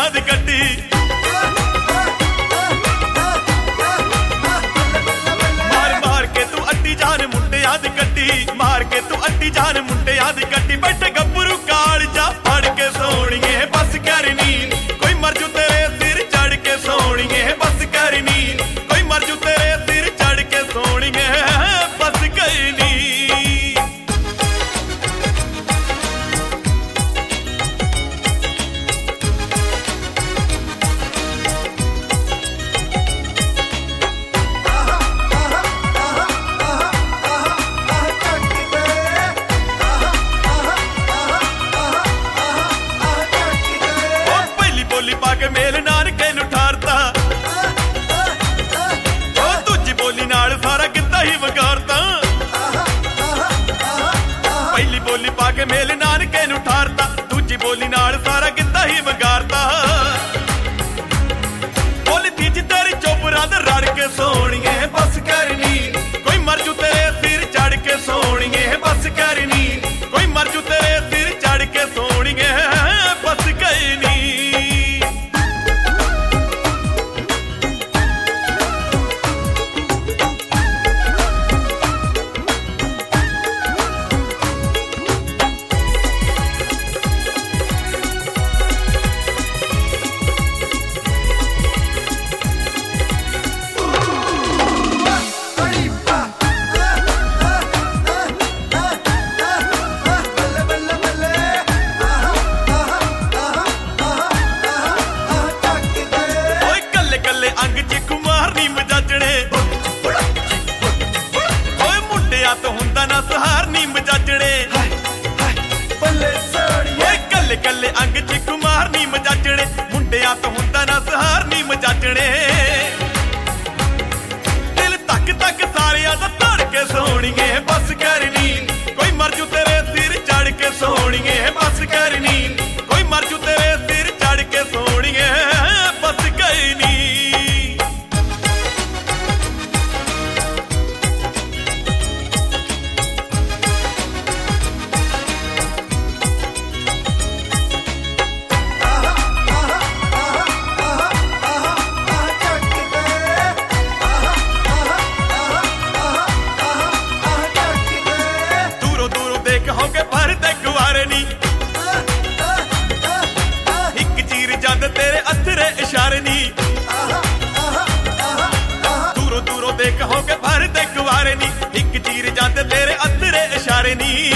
ਮੁੰਡਿਆਂ ਦੀ ਗੱਡੀ ਮਾਰ ਮਾਰ ਕੇ ਤੂੰ ਅੱਡੀ ਜਾਨ ਮੁੰਡਿਆਂ ਦੀ ਗੱਡੀ ਮਾਰ ਕੇ ਤੂੰ ਅੱਡੀ ਜਾਨ ਮੁੰਡਿਆਂ ਦੀ ਗੱਡੀ ਬੈਠੇ ਗੱਭਰੂ ਕਾਲ ਜਾ ਫੜ ਕੇ ਸੋਹਣੀਏ ਬਸ ਕਰ ਨੀ ਕੋਈ ਮਰ ਜੂ ਤੇਰੇ ਸਿਰ ਚੜ ਕੇ ਸੋਹਣੀਏ ਬਸ ਕਰ ਨੀ ਕੋਈ ਮਰ ਜੂ ਤੇਰੇ ਸਿਰ ਚੜ ਕੇ ਸੋਹਣੀਏ ਬਸ ਗਈ ਨੀ ਕੇ ਮੇਲ ਨਾਨਕੇ ਨੂੰ ਠਾਰਤਾ ਉਹ ਦੂਜੀ ਬੋਲੀ ਨਾਲ ਸਾਰਾ ਗਿੱਧਾ ਹੀ ਵਿਗਾੜਤਾ ਪਹਿਲੀ ਬੋਲੀ ਪਾ ਕੇ ਮੇਲ ਨਾਨਕੇ ਨੂੰ ਠਾਰਤਾ ਦੂਜੀ ਬੋਲੀ ਨਾਲ ਸਾਰਾ ਗਿੱਧਾ ਹੀ ਵਿਗਾੜਤਾ ਬੋਲੀ ਤੀਜੀ ਤੇਰੀ ਚੋਬਰਾਂ ਦੇ ਰੜ ਕੇ ਸੋਹਣੀਏ ਬਸ ਕਰਨੀ ਕੋਈ ਮਰ ਜੂ ਤੇਰੇ ਸਿਰ ਚੜ ਕੇ ਸੋਹਣੀਏ ਬਸ ਕਰਨੀ ਕੋਈ ਮਰ ਜੂ ਤੇਰੇ ਸਿਰ ਚੜ ਕੇ ਸੋਹਣੀਏ ਬਸ ਗਈ ਨੀ ਅੰਗ ਚ ਕੁਮਾਰ ਨੀ ਮਜਾਜਣੇ ਓਏ ਮੁੰਡਿਆਂ ਤੋਂ ਹੁੰਦਾ ਨਾ ਸਹਾਰ ਨੀ ਮਜਾਜਣੇ ਓਏ ਕੱਲੇ ਕੱਲੇ ਅੰਗ ਚ ਕੁਮਾਰ ਨੀ ਮਜਾਜਣੇ ਮੁੰਡਿਆਂ ਤੋਂ ਹੁੰਦਾ ਨਾ ਸਹਾਰ ਨੀ ਮਜਾਜਣੇ ਦਿਲ ਤੱਕ ਤੱਕ ਸਾਰਿਆਂ ਦਾ ਧੜ ਕੇ ਸੋਹਣੀਏ ਬਸ ਕਰਨੀ ਕੋਈ ਮਰ ਜੂ ਤੇਰੇ ਸਿਰ ਚੜ ਕੇ ਸੋਹਣੀਏ ਬਸ ਕਰਨੀ ਕੋਈ ਮਰ ਜੂ ਤੇਰੇ ਸਿਰ ਚੜ ਕੇ ਸੋਹਣੀਏ ਬਸ ਗਈ ਨੀ ਹੋਕੇ ਭਰਦੇ ਗੁਵਾਰੇ ਨੀ ਇੱਕ ਚੀਰ ਜਦ ਤੇਰੇ ਅਥਰੇ ਇਸ਼ਾਰੇ ਨੀ ਦੂਰੋਂ ਦੂਰੋਂ ਦੇਖ ਹੋਕੇ ਭਰਦੇ ਗੁਵਾਰੇ ਨੀ ਇੱਕ ਚੀਰ ਜਦ ਤੇਰੇ ਅਥਰੇ ਇਸ਼ਾਰੇ ਨੀ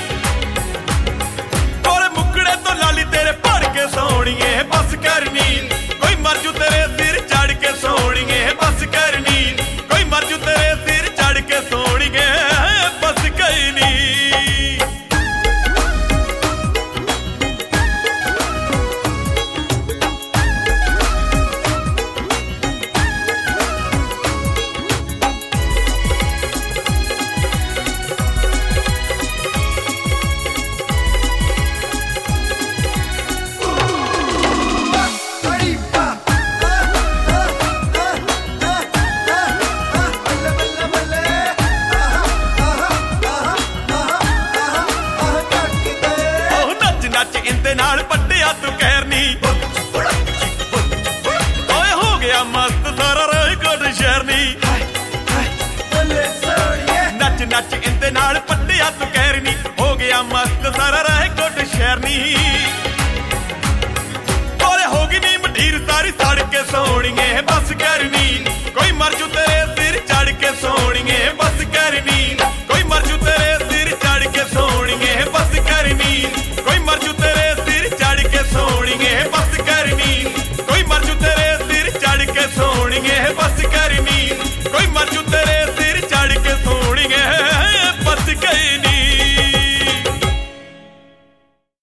ਕੋਲੇ ਮੁਕੜੇ ਤੋਂ ਲਾਲੀ ਤੇਰੇ ਭੜ ਕੇ ਸੋਹਣੀਏ ਬਸ ਕਰਨੀ ਕੋਈ ਮਰ ਜੂ ਤੇਰੇ ਸਿਰ ਚੜ ਕੇ ਸੋਹਣੀਏ ਬਸ ਕਰਨੀ ਕੋਈ ਮਰ ਜੂ ਤੇਰੇ ਸਿਰ ਚੜ ਕੇ ਸੋਹਣੀਏ ਬਸ ਗਈ ਨੀ ਇੰਦੇ ਨਾਲ ਪੱਟਿਆ ਤੂੰ ਕਹਿਰਨੀ ਓਏ ਹੋ ਗਿਆ ਮਸਤ ਸਾਰਾ ਰਾਏਕੋਟ ਸ਼ਹਿਰਨੀ ਨੱਚ ਨੱਚ ਇੰਦੇ ਨਾਲ ਪੱਟਿਆ ਤੂੰ ਕਹਿਰਨੀ ਹੋ ਗਿਆ ਮਸਤ ਸਾਰਾ ਰਾਏਕੋਟ ਸ਼ਹਿਰਨੀ ਓਏ ਹੋ ਗਈ ਨੀ ਮਢੀਰ ਸਾਰੀ ਸੜ ਕੇ ਸੋਹਣੀਏ ਬਸ ਕਰਨੀ